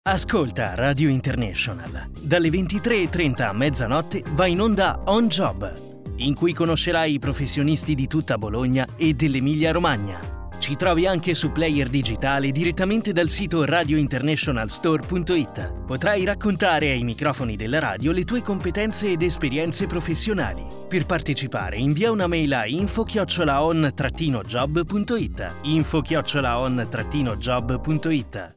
Ascolta Radio International. Dalle 23:30 a mezzanotte va in onda On Job, in cui conoscerai i professionisti di tutta Bologna e dell'Emilia-Romagna. Ci trovi anche su player digitale direttamente dal sito radiointernationalstore.it. Potrai raccontare ai microfoni della radio le tue competenze ed esperienze professionali. Per partecipare invia una mail a info@on-job.it. info@on-job.it.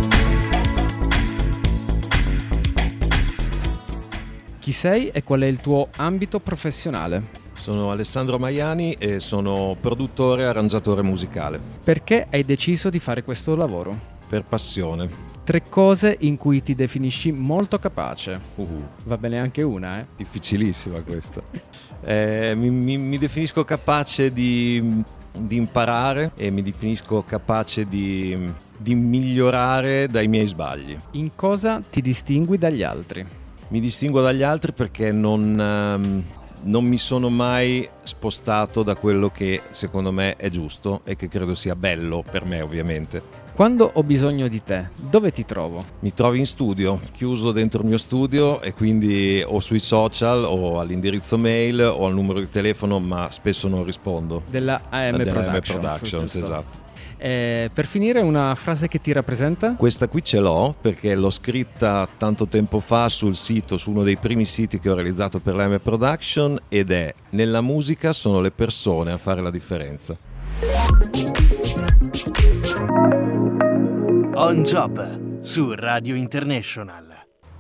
Chi sei e qual è il tuo ambito professionale? Sono Alessandro Maiani e sono produttore e arrangiatore musicale. Perché hai deciso di fare questo lavoro? Per passione. 3 cose in cui ti definisci molto capace. Va bene anche una, Difficilissima questa. Mi definisco capace di imparare e mi definisco capace di migliorare dai miei sbagli. In cosa ti distingui dagli altri? Mi distinguo dagli altri perché non mi sono mai spostato da quello che secondo me è giusto e che credo sia bello per me, ovviamente. Quando ho bisogno di te, dove ti trovo? Mi trovi in studio, chiuso dentro il mio studio, e quindi o sui social o all'indirizzo mail o al numero di telefono, ma spesso non rispondo. Della AM Productions, esatto. Per finire, una frase che ti rappresenta? Questa qui ce l'ho perché l'ho scritta tanto tempo fa sul sito, su uno dei primi siti che ho realizzato per l'AM Production, ed è: nella musica sono le persone a fare la differenza. On Job su Radio International.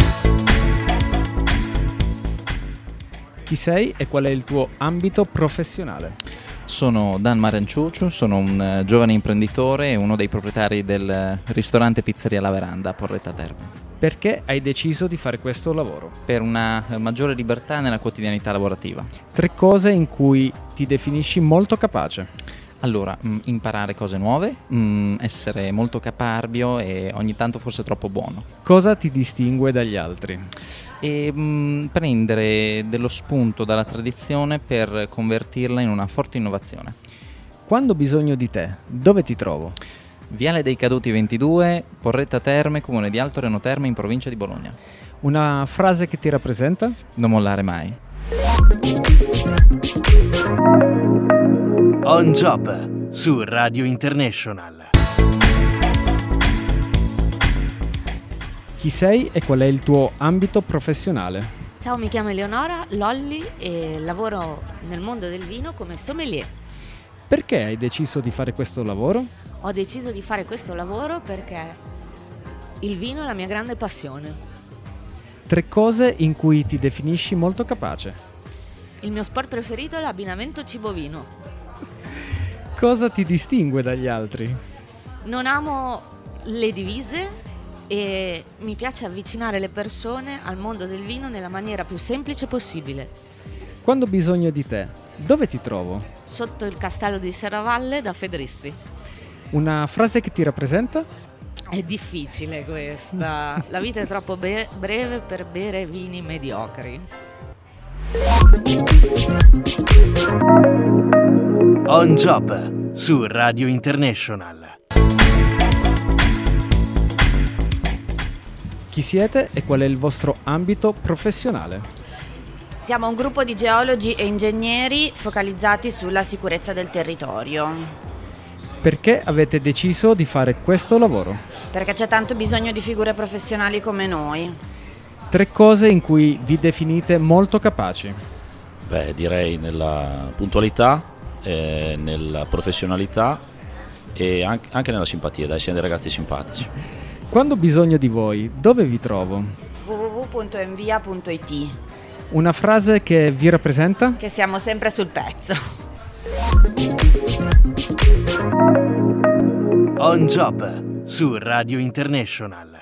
Chi sei e qual è il tuo ambito professionale? Sono Dan Maranciuccio, sono un giovane imprenditore e uno dei proprietari del ristorante Pizzeria La Veranda a Porretta Terme. Perché hai deciso di fare questo lavoro? Per una maggiore libertà nella quotidianità lavorativa. 3 cose in cui ti definisci molto capace. Allora, imparare cose nuove, essere molto caparbio e ogni tanto forse troppo buono. Cosa ti distingue dagli altri? E prendere dello spunto dalla tradizione per convertirla in una forte innovazione. Quando ho bisogno di te, dove ti trovo? Viale dei Caduti 22, Porretta Terme, comune di Alto Reno Terme, in provincia di Bologna. Una frase che ti rappresenta? Non mollare mai. On Job su Radio International. Chi sei e qual è il tuo ambito professionale? Ciao, mi chiamo Eleonora Lolli e lavoro nel mondo del vino come sommelier. Perché hai deciso di fare questo lavoro? Ho deciso di fare questo lavoro perché il vino è la mia grande passione. 3 cose in cui ti definisci molto capace. Il mio sport preferito è l'abbinamento cibo-vino. Cosa ti distingue dagli altri? Non amo le divise e mi piace avvicinare le persone al mondo del vino nella maniera più semplice possibile. Quando ho bisogno di te, dove ti trovo? Sotto il castello di Serravalle da Fedrizzi. Una frase che ti rappresenta? È difficile questa. La vita è troppo breve per bere vini mediocri. On Job su Radio International. Chi siete e qual è il vostro ambito professionale? Siamo un gruppo di geologi e ingegneri focalizzati sulla sicurezza del territorio. Perché avete deciso di fare questo lavoro? Perché c'è tanto bisogno di figure professionali come noi. 3 cose in cui vi definite molto capaci. Beh, direi nella puntualità, nella professionalità e anche nella simpatia, dai, siamo dei ragazzi simpatici. Quando ho bisogno di voi, dove vi trovo? www.envia.it. Una frase che vi rappresenta? Che siamo sempre sul pezzo. On Job su Radio International.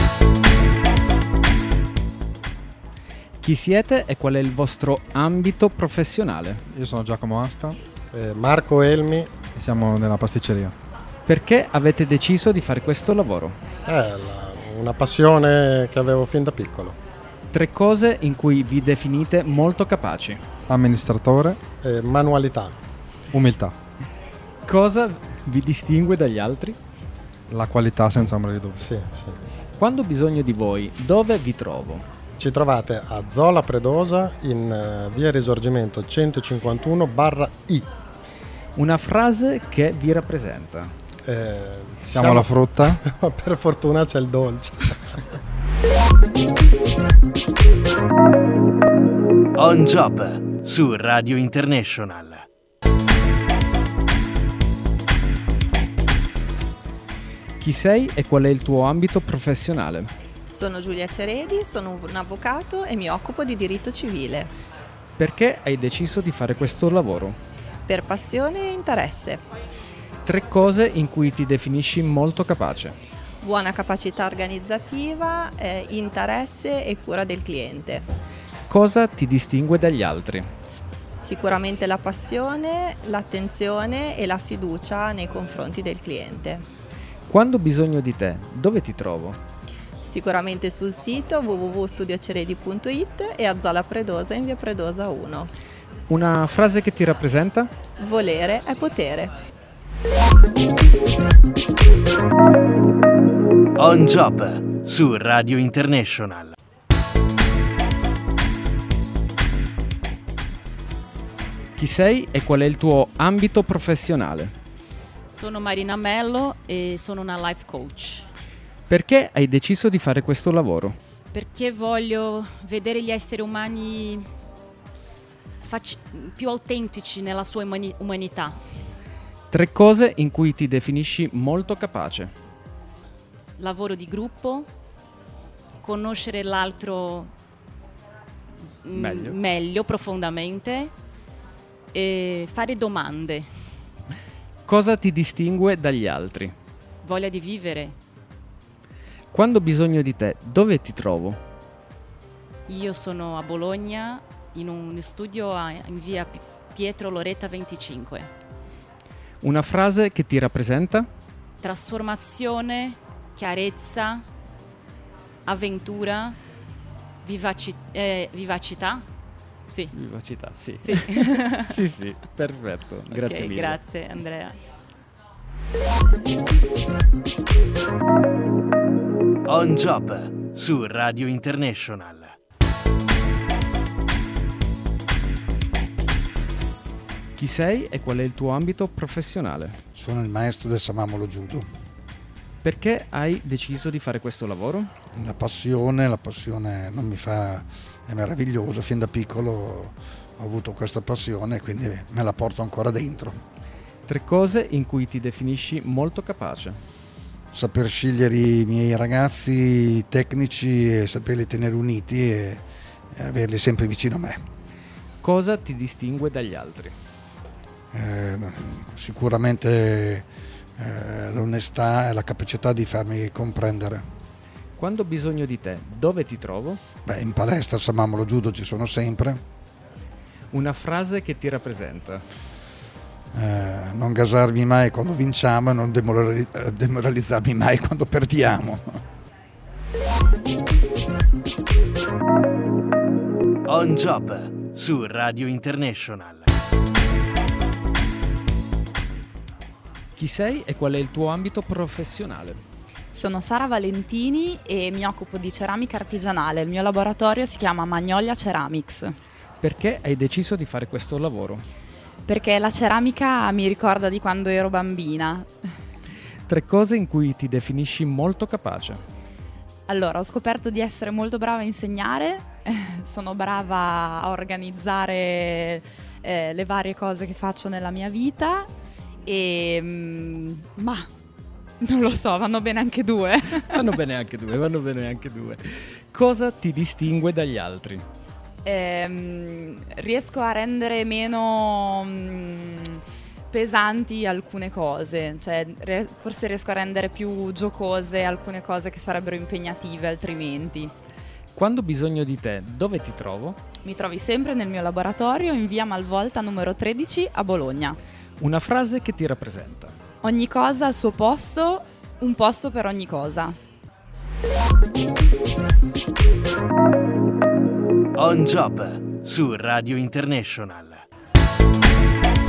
Chi siete e qual è il vostro ambito professionale? Io sono Giacomo Asta. Marco Elmi. E siamo nella pasticceria. Perché avete deciso di fare questo lavoro? Una passione che avevo fin da piccolo. 3 cose in cui vi definite molto capaci. Amministratore. Manualità. Umiltà. Cosa vi distingue dagli altri? La qualità senza ombra di dubbio. Sì. Quando ho bisogno di voi, dove vi trovo? Ci trovate a Zola Predosa in via Risorgimento 151/I. Una frase che vi rappresenta. Siamo la frutta. Per fortuna c'è il dolce. On Job su Radio International. Chi sei e qual è il tuo ambito professionale? Sono Giulia Ceredi, sono un avvocato e mi occupo di diritto civile. Perché hai deciso di fare questo lavoro? Per passione e interesse. 3 cose in cui ti definisci molto capace. Buona capacità organizzativa, interesse e cura del cliente. Cosa ti distingue dagli altri? Sicuramente la passione, l'attenzione e la fiducia nei confronti del cliente. Quando ho bisogno di te, dove ti trovo? Sicuramente sul sito www.studioceredi.it e a Zola Predosa in via Predosa 1. Una frase che ti rappresenta? Volere è potere. On Job su Radio International. Chi sei e qual è il tuo ambito professionale? Sono Marina Mello e sono una life coach. Perché hai deciso di fare questo lavoro? Perché voglio vedere gli esseri umani più autentici nella sua umanità. 3 cose in cui ti definisci molto capace. Lavoro di gruppo, conoscere l'altro meglio, profondamente, e fare domande. Cosa ti distingue dagli altri? Voglia di vivere. Quando ho bisogno di te, dove ti trovo? Io sono a Bologna in un studio in via Pietro Loretta 25. Una frase che ti rappresenta? Trasformazione, chiarezza, avventura, vivacità. Sì. Vivacità, sì. Sì, sì, perfetto. Grazie mille. Grazie Andrea. On Job su Radio International. Chi sei e qual è il tuo ambito professionale? Sono il maestro del Samamolo Judo. Perché hai deciso di fare questo lavoro? La passione non mi fa, è meraviglioso, fin da piccolo ho avuto questa passione e quindi me la porto ancora dentro. 3 cose in cui ti definisci molto capace. Saper scegliere i miei ragazzi tecnici e saperli tenere uniti e averli sempre vicino a me. Cosa ti distingue dagli altri? Sicuramente l'onestà e la capacità di farmi comprendere. Quando ho bisogno di te, dove ti trovo? In palestra al Samamolo Judo ci sono sempre. Una frase che ti rappresenta? Non gasarmi mai quando vinciamo e non demoralizzarmi mai quando perdiamo. On Job su Radio International. Chi sei e qual è il tuo ambito professionale? Sono Sara Valentini e mi occupo di ceramica artigianale. Il mio laboratorio si chiama Magnolia Ceramics. Perché hai deciso di fare questo lavoro? Perché la ceramica mi ricorda di quando ero bambina. 3 cose in cui ti definisci molto capace. Allora, ho scoperto di essere molto brava a insegnare, sono brava a organizzare le varie cose che faccio nella mia vita e ma non lo so, vanno bene anche 2. Vanno bene anche due. Cosa ti distingue dagli altri? Riesco a rendere meno pesanti alcune cose, cioè forse riesco a rendere più giocose alcune cose che sarebbero impegnative altrimenti. Quando ho bisogno di te, dove ti trovo? Mi trovi sempre nel mio laboratorio in via Malvolta numero 13 a Bologna. Una frase che ti rappresenta? Ogni cosa al suo posto, un posto per ogni cosa. On Job su Radio International.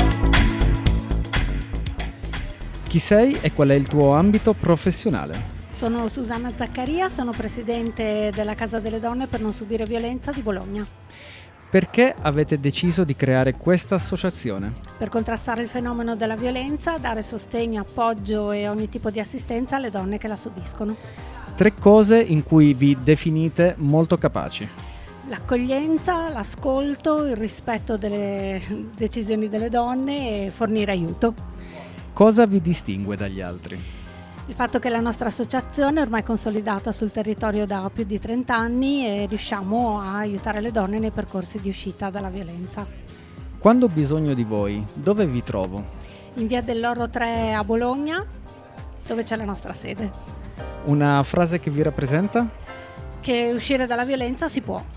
Chi sei e qual è il tuo ambito professionale? Sono Susanna Zaccaria, sono presidente della Casa delle Donne per non subire violenza di Bologna. Perché avete deciso di creare questa associazione? Per contrastare il fenomeno della violenza, dare sostegno, appoggio e ogni tipo di assistenza alle donne che la subiscono. 3 cose in cui vi definite molto capaci. L'accoglienza, l'ascolto, il rispetto delle decisioni delle donne e fornire aiuto. Cosa vi distingue dagli altri? Il fatto che la nostra associazione è ormai consolidata sul territorio da più di 30 anni e riusciamo a aiutare le donne nei percorsi di uscita dalla violenza. Quando ho bisogno di voi, dove vi trovo? In via dell'Oro 3 a Bologna, dove c'è la nostra sede. Una frase che vi rappresenta? Che uscire dalla violenza si può.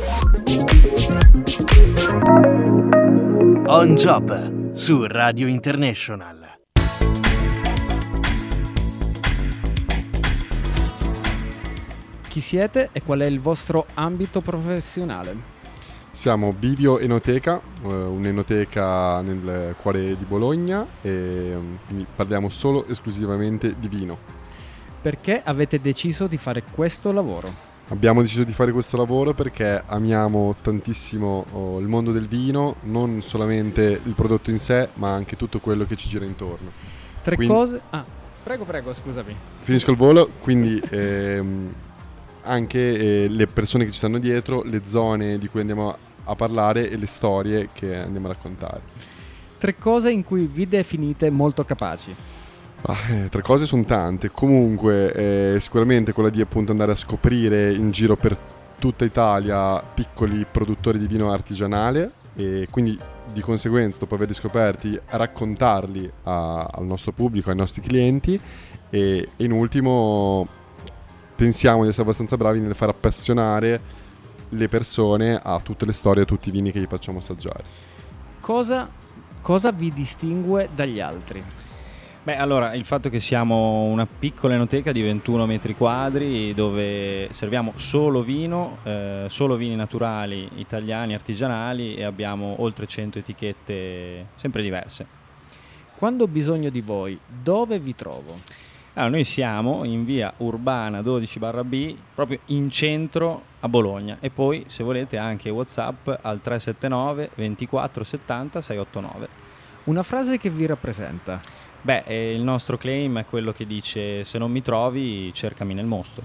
On Job su Radio International. Chi siete e qual è il vostro ambito professionale? Siamo Bivio Enoteca, un'enoteca nel cuore di Bologna e parliamo solo esclusivamente di vino. Perché avete deciso di fare questo lavoro? Abbiamo deciso di fare questo lavoro perché amiamo tantissimo il mondo del vino, non solamente il prodotto in sé, ma anche tutto quello che ci gira intorno. Cose... Prego, scusami. Finisco il volo, quindi... anche le persone che ci stanno dietro, le zone di cui andiamo a parlare e le storie che andiamo a raccontare. 3 cose in cui vi definite molto capaci. 3 cose sono tante. Comunque sicuramente quella di appunto andare a scoprire in giro per tutta Italia piccoli produttori di vino artigianale e quindi di conseguenza, dopo averli scoperti, raccontarli al nostro pubblico, ai nostri clienti e in ultimo pensiamo di essere abbastanza bravi nel far appassionare le persone a tutte le storie, a tutti i vini che gli facciamo assaggiare. Cosa vi distingue dagli altri? Beh, allora, il fatto che siamo una piccola enoteca di 21 metri quadri dove serviamo solo vino, solo vini naturali, italiani, artigianali e abbiamo oltre 100 etichette sempre diverse. Quando ho bisogno di voi, dove vi trovo? Allora, noi siamo in via Urbana 12/B, proprio in centro a Bologna e poi se volete anche WhatsApp al 379 24 70 689. Una frase che vi rappresenta? Beh, il nostro claim è quello che dice: se non mi trovi, cercami nel mosto.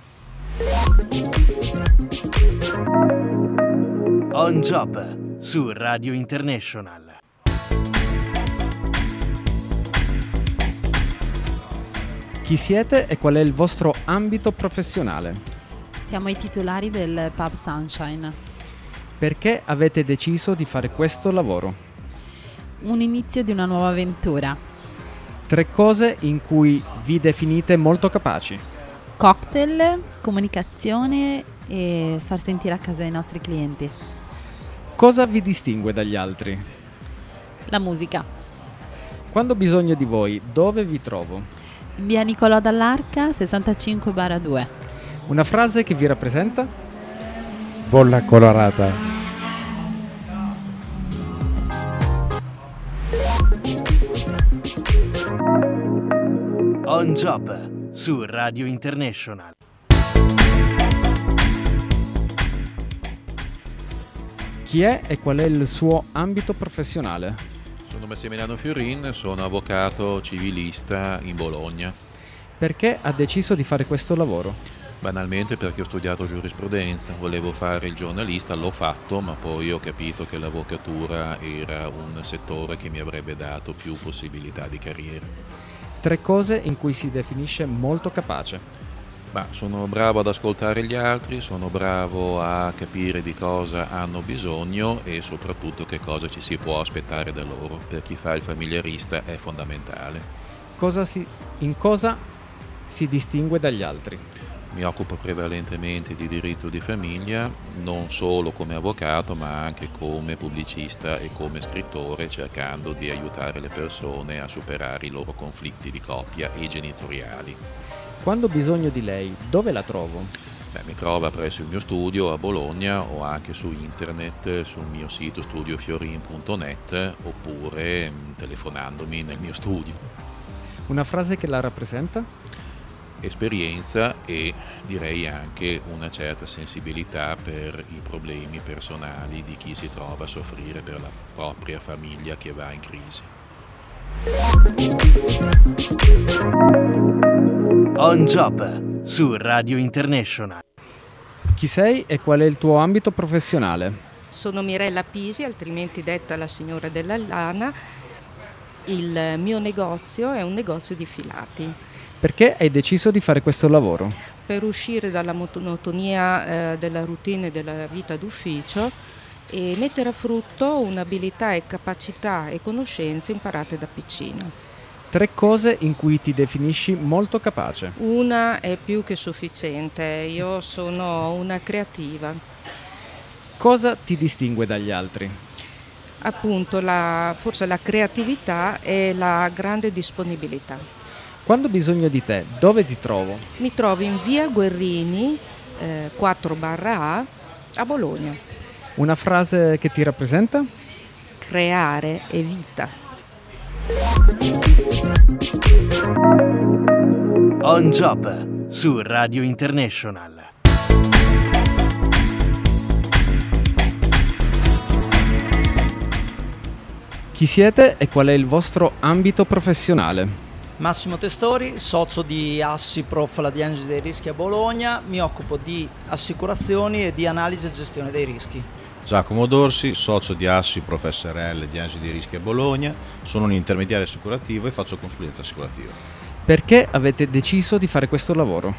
On Job su Radio International. Chi siete e qual è il vostro ambito professionale? Siamo i titolari del Pub Sunshine. Perché avete deciso di fare questo lavoro? Un inizio di una nuova avventura. 3 cose in cui vi definite molto capaci. Cocktail, comunicazione e far sentire a casa i nostri clienti. Cosa vi distingue dagli altri? La musica. Quando ho bisogno di voi, dove vi trovo? Via Nicolò Dall'Arca 65/2. Una frase che vi rappresenta? Bolla colorata. On Job su Radio International. Chi è e qual è il suo ambito professionale? Sono Massimiliano Fiorin, sono avvocato civilista in Bologna. Perché ha deciso di fare questo lavoro? Banalmente perché ho studiato giurisprudenza, volevo fare il giornalista, l'ho fatto, ma poi ho capito che l'avvocatura era un settore che mi avrebbe dato più possibilità di carriera. 3 cose in cui si definisce molto capace. Sono bravo ad ascoltare gli altri, sono bravo a capire di cosa hanno bisogno e soprattutto che cosa ci si può aspettare da loro. Per chi fa il familiarista è fondamentale. In cosa si distingue dagli altri? Mi occupo prevalentemente di diritto di famiglia, non solo come avvocato ma anche come pubblicista e come scrittore, cercando di aiutare le persone a superare i loro conflitti di coppia e genitoriali. Quando ho bisogno di lei, dove la trovo? Mi trova presso il mio studio a Bologna o anche su internet sul mio sito studiofiorin.net oppure telefonandomi nel mio studio. Una frase che la rappresenta? esperienza e direi anche una certa sensibilità per i problemi personali di chi si trova a soffrire per la propria famiglia che va in crisi. On Job su Radio International. Chi sei e qual è il tuo ambito professionale? Sono Mirella Pisi, altrimenti detta la signora della lana. Il mio negozio è un negozio di filati. Perché hai deciso di fare questo lavoro? Per uscire dalla monotonia della routine della vita d'ufficio e mettere a frutto un'abilità e capacità e conoscenze imparate da piccina. 3 cose in cui ti definisci molto capace. Una è più che sufficiente, io sono una creativa. Cosa ti distingue dagli altri? Appunto, forse la creatività e la grande disponibilità. Quando ho bisogno di te, dove ti trovo? Mi trovo in via Guerrini 4/A a Bologna. Una frase che ti rappresenta? Creare è vita. On Job su Radio International. Chi siete e qual è il vostro ambito professionale? Massimo Testori, socio di Assiprof, la diagnosi dei rischi a Bologna, mi occupo di assicurazioni e di analisi e gestione dei rischi. Giacomo Dorsi, socio di Assiprof SRL, diagnosi dei rischi a Bologna, sono un intermediario assicurativo e faccio consulenza assicurativa. Perché avete deciso di fare questo lavoro?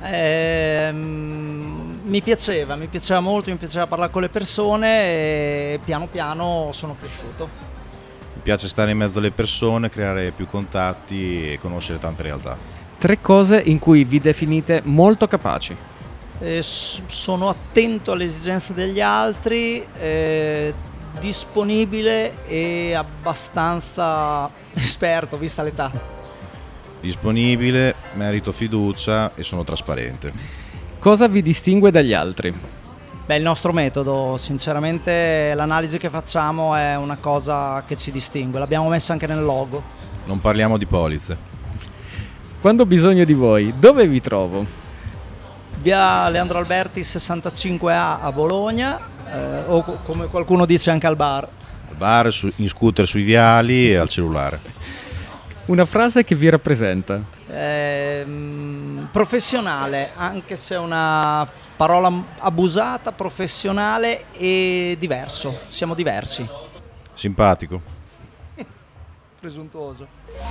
Mi piaceva molto, mi piaceva parlare con le persone e piano piano sono cresciuto. Mi piace stare in mezzo alle persone, creare più contatti e conoscere tante realtà. 3 cose in cui vi definite molto capaci. Sono attento alle esigenze degli altri, disponibile e abbastanza esperto, vista l'età. Disponibile, merito fiducia e sono trasparente. Cosa vi distingue dagli altri? Beh, il nostro metodo, sinceramente l'analisi che facciamo è una cosa che ci distingue, l'abbiamo messa anche nel logo. Non parliamo di polizze. Quando ho bisogno di voi, dove vi trovo? Via Leandro Alberti 65A a Bologna, o come qualcuno dice anche al bar. Al bar, in scooter sui viali e al cellulare. Una frase che vi rappresenta? Professionale, anche se è una parola abusata, professionale e diverso, siamo diversi. Simpatico. Presuntuoso.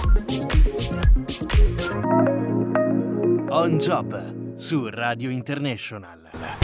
On Job su Radio International.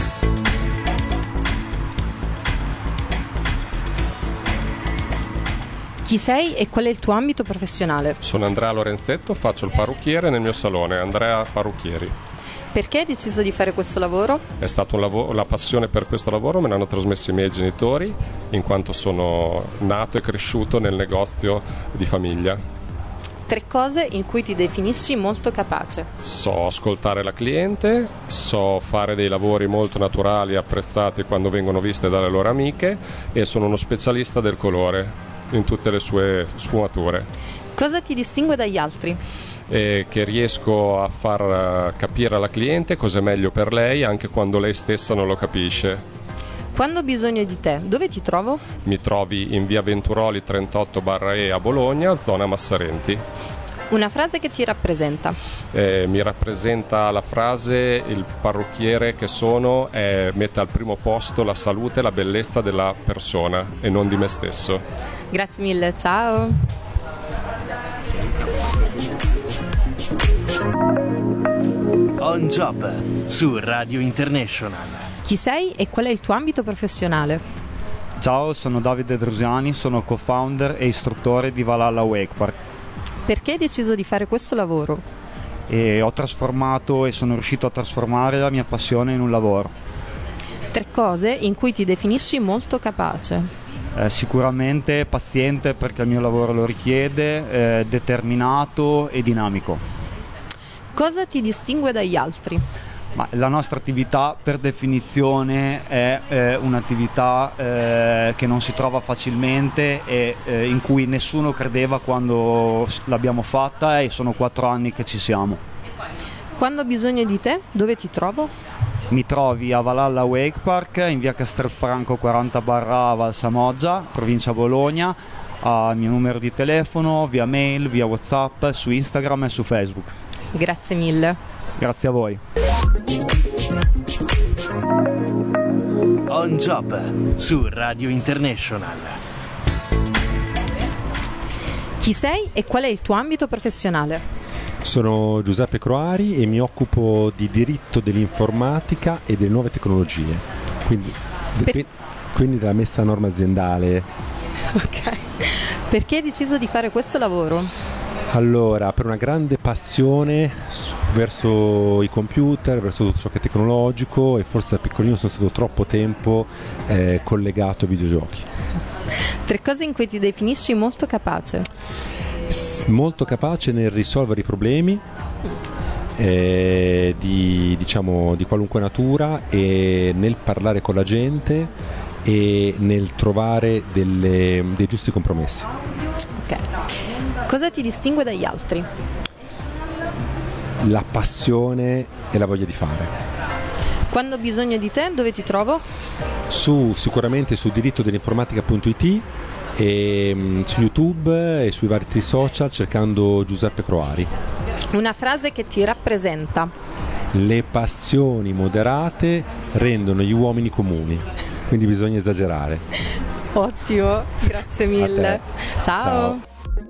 Chi sei e qual è il tuo ambito professionale? Sono Andrea Lorenzetto, faccio il parrucchiere nel mio salone, Andrea Parrucchieri. Perché hai deciso di fare questo lavoro? È stato un lavoro, la passione per questo lavoro me l'hanno trasmesso i miei genitori, in quanto sono nato e cresciuto nel negozio di famiglia. 3 cose in cui ti definisci molto capace. So ascoltare la cliente, so fare dei lavori molto naturali e apprezzati quando vengono viste dalle loro amiche e sono uno specialista del colore in tutte le sue sfumature. Cosa ti distingue dagli altri? Che riesco a far capire alla cliente cosa è meglio per lei anche quando lei stessa non lo capisce. Quando ho bisogno di te, dove ti trovo? Mi trovi in via Venturoli 38/E a Bologna, zona Massarenti. Una frase che ti rappresenta? Mi rappresenta la frase: il parrucchiere che sono mette al primo posto la salute e la bellezza della persona e non di me stesso. Grazie mille, ciao! On Job su Radio International. Chi sei e qual è il tuo ambito professionale? Ciao, sono Davide Drusiani, sono co-founder e istruttore di Valhalla Wakepark. Perché hai deciso di fare questo lavoro? E ho trasformato e sono riuscito a trasformare la mia passione in un lavoro. 3 cose in cui ti definisci molto capace. Sicuramente paziente perché il mio lavoro lo richiede, determinato e dinamico. Cosa ti distingue dagli altri? Ma la nostra attività per definizione è un'attività che non si trova facilmente e in cui nessuno credeva quando l'abbiamo fatta e sono 4 anni che ci siamo. Quando ho bisogno di te, dove ti trovo? Mi trovi a Valhalla Wake Park in via Castelfranco 40/A Val Samoggia, provincia Bologna, al mio numero di telefono, via mail, via WhatsApp, su Instagram e su Facebook. Grazie mille. Grazie a voi. On Job su Radio International. Chi sei e qual è il tuo ambito professionale? Sono Giuseppe Croari e mi occupo di diritto dell'informatica e delle nuove tecnologie, quindi della messa a norma aziendale. Ok. Perché hai deciso di fare questo lavoro? Allora, per una grande passione verso i computer, verso tutto ciò che è tecnologico, e forse da piccolino sono stato troppo tempo collegato ai videogiochi. 3 cose in cui ti definisci molto capace. Molto capace nel risolvere i problemi di qualunque natura, e nel parlare con la gente e nel trovare dei giusti compromessi. Ok. Cosa ti distingue dagli altri? La passione e la voglia di fare. Quando ho bisogno di te, dove ti trovo? Sicuramente su diritto dell'informatica.it e su YouTube e sui vari social cercando Giuseppe Croari. Una frase che ti rappresenta. Le passioni moderate rendono gli uomini comuni, quindi bisogna esagerare. Ottimo, grazie mille. Ciao.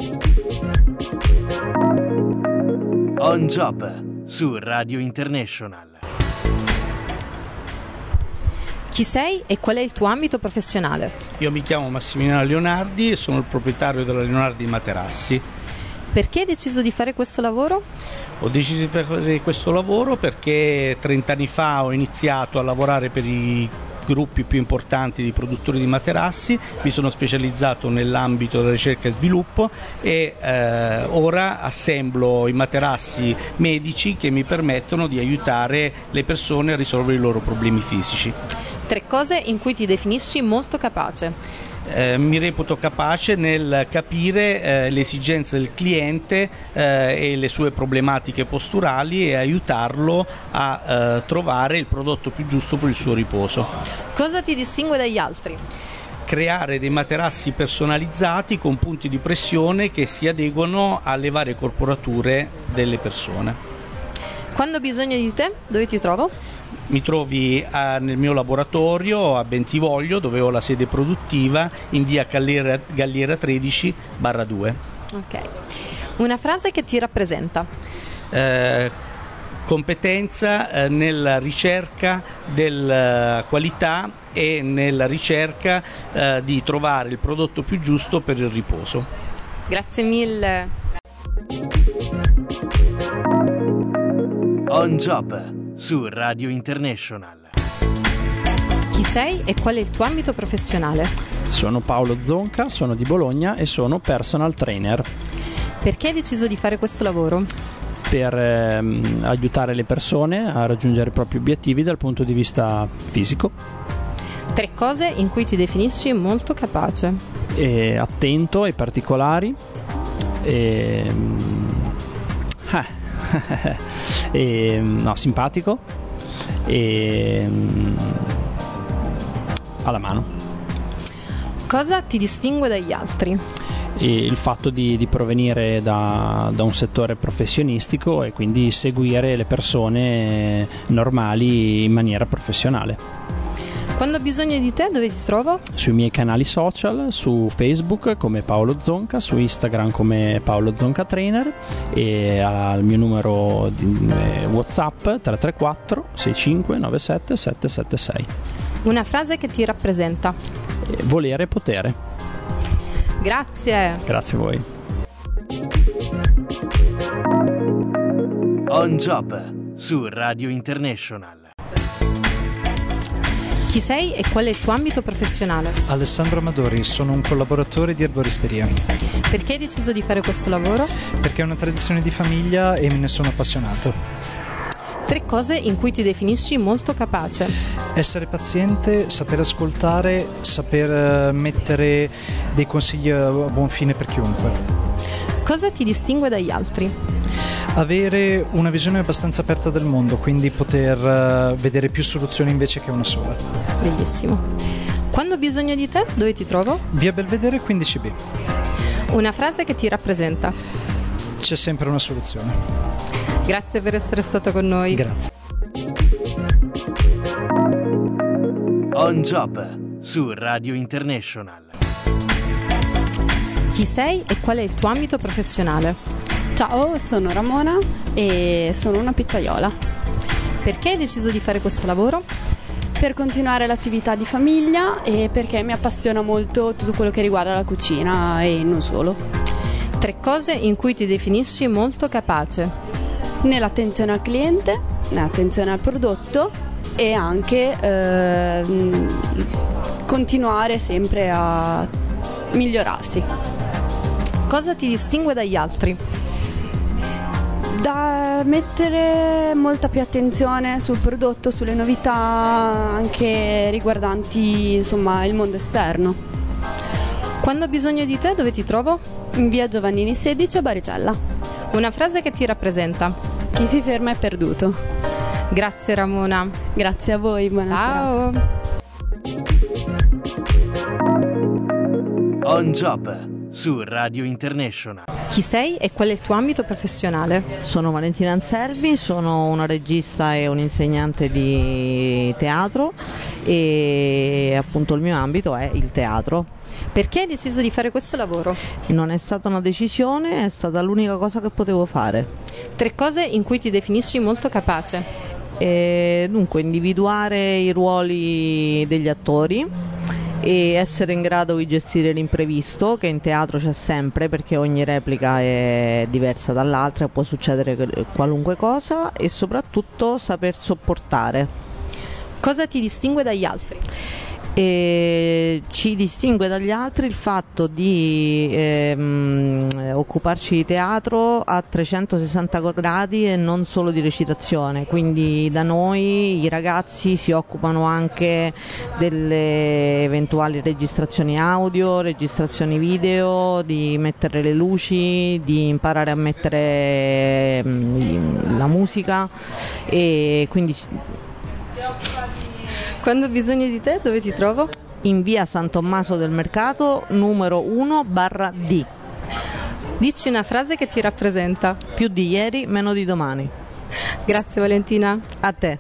On Job su Radio International. Chi sei e qual è il tuo ambito professionale? Io mi chiamo Massimiliano Leonardi e sono il proprietario della Leonardi Materassi. Perché hai deciso di fare questo lavoro? Ho deciso di fare questo lavoro perché 30 anni fa ho iniziato a lavorare per i gruppi più importanti di produttori di materassi, mi sono specializzato nell'ambito della ricerca e sviluppo e ora assemblo i materassi medici che mi permettono di aiutare le persone a risolvere i loro problemi fisici. 3 cose in cui ti definisci molto capace. Mi reputo capace nel capire le esigenze del cliente e le sue problematiche posturali e aiutarlo a trovare il prodotto più giusto per il suo riposo. Cosa ti distingue dagli altri? Creare dei materassi personalizzati con punti di pressione che si adeguano alle varie corporature delle persone. Quando ho bisogno di te, dove ti trovo? Mi trovi nel mio laboratorio a Bentivoglio, dove ho la sede produttiva, in via Galliera 13/2. Ok. Una frase che ti rappresenta. Competenza nella ricerca della qualità e nella ricerca di trovare il prodotto più giusto per il riposo. Grazie mille. On Job su Radio International. Chi sei e qual è il tuo ambito professionale? Sono Paolo Zonca, sono di Bologna e sono personal trainer. Perché hai deciso di fare questo lavoro? Per aiutare le persone a raggiungere i propri obiettivi dal punto di vista fisico. 3 cose in cui ti definisci molto capace. Attento ai particolari. Simpatico e alla mano. Cosa ti distingue dagli altri? Il fatto di provenire da un settore professionistico e quindi seguire le persone normali in maniera professionale. Quando ho bisogno di te, dove ti trovo? Sui miei canali social, su Facebook come Paolo Zonca, su Instagram come Paolo Zonca Trainer e al mio numero di WhatsApp 334 65 97 776. Una frase che ti rappresenta. Volere e potere. Grazie. Grazie a voi. On Job su Radio International. Chi sei e qual è il tuo ambito professionale? Alessandro Amadori, sono un collaboratore di erboristeria. Perché hai deciso di fare questo lavoro? Perché è una tradizione di famiglia e me ne sono appassionato. 3 cose in cui ti definisci molto capace. Essere paziente, saper ascoltare, saper mettere dei consigli a buon fine per chiunque. Cosa ti distingue dagli altri? Avere una visione abbastanza aperta del mondo, quindi poter vedere più soluzioni invece che una sola. Bellissimo. Quando ho bisogno di te, dove ti trovo? Via Belvedere 15B. Una frase che ti rappresenta? C'è sempre una soluzione. Grazie per essere stato con noi. Grazie. On Job su Radio International. Chi sei e qual è il tuo ambito professionale? Ciao, sono Ramona e sono una pizzaiola. Perché hai deciso di fare questo lavoro? Per continuare l'attività di famiglia e perché mi appassiona molto tutto quello che riguarda la cucina e non solo. 3 cose in cui ti definisci molto capace. Nell'attenzione al cliente, nell'attenzione al prodotto e anche continuare sempre a migliorarsi. Cosa ti distingue dagli altri? Da mettere molta più attenzione sul prodotto, sulle novità anche riguardanti insomma il mondo esterno. Quando ho bisogno di te, dove ti trovo? In via Giovannini 16 a Baricella. Una frase che ti rappresenta? Chi si ferma è perduto. Grazie Ramona. Grazie a voi, buonasera. Ciao. On Job su Radio International. Chi sei e qual è il tuo ambito professionale? Sono Valentina Anselmi, sono una regista e un'insegnante di teatro e appunto il mio ambito è il teatro. Perché hai deciso di fare questo lavoro? Non è stata una decisione, è stata l'unica cosa che potevo fare. 3 cose in cui ti definisci molto capace. Dunque, individuare i ruoli degli attori e essere in grado di gestire l'imprevisto, che in teatro c'è sempre perché ogni replica è diversa dall'altra, può succedere qualunque cosa, e soprattutto saper sopportare. Cosa ti distingue dagli altri? Ci distingue dagli altri il fatto di occuparci di teatro a 360 gradi e non solo di recitazione, quindi da noi i ragazzi si occupano anche delle eventuali registrazioni audio, registrazioni video, di mettere le luci, di imparare a mettere la musica, e quindi quando ho bisogno di te, dove ti trovo? In via San Tommaso del Mercato, numero 1/D. Dici una frase che ti rappresenta. Più di ieri, meno di domani. Grazie Valentina. A te.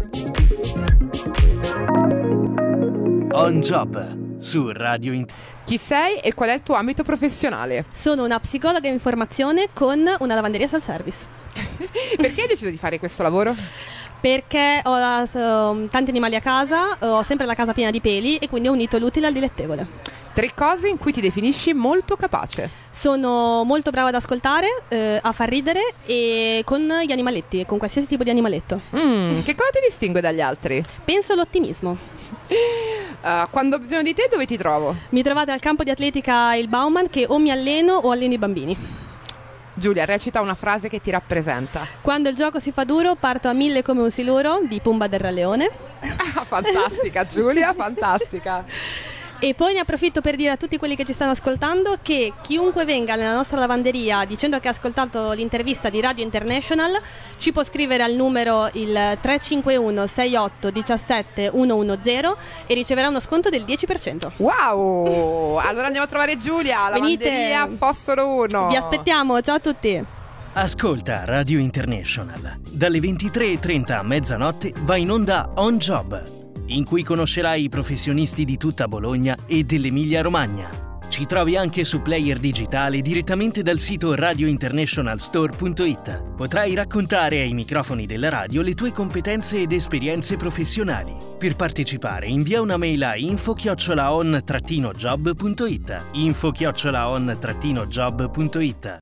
On Job su Radio International. Chi sei e qual è il tuo ambito professionale? Sono una psicologa in formazione con una lavanderia self-service. Perché hai deciso di fare questo lavoro? Perché ho tanti animali a casa, ho sempre la casa piena di peli e quindi ho unito l'utile al dilettevole. 3 cose in cui ti definisci molto capace. Sono molto brava ad ascoltare, a far ridere e con gli animaletti, con qualsiasi tipo di animaletto. Che cosa ti distingue dagli altri? Penso l'ottimismo. Quando ho bisogno di te, dove ti trovo? Mi trovate al campo di atletica Il Bauman, che o mi alleno o alleno i bambini. Giulia, recita una frase che ti rappresenta. Quando il gioco si fa duro, parto a 1000 come un siluro, di Pumba del Re Leone. Fantastica Giulia, fantastica. E poi ne approfitto per dire a tutti quelli che ci stanno ascoltando che chiunque venga nella nostra lavanderia dicendo che ha ascoltato l'intervista di Radio International ci può scrivere al numero il 351 68 17 110 e riceverà uno sconto del 10%. Wow! Allora andiamo a trovare Giulia, lavanderia Fosforo 1. Vi aspettiamo, ciao a tutti. Ascolta Radio International. Dalle 23:30 a mezzanotte va in onda On Job, in cui conoscerai i professionisti di tutta Bologna e dell'Emilia-Romagna. Ci trovi anche su player digitale direttamente dal sito radiointernationalstore.it. Potrai raccontare ai microfoni della radio le tue competenze ed esperienze professionali. Per partecipare invia una mail a info@on-job.it. info@on-job.it.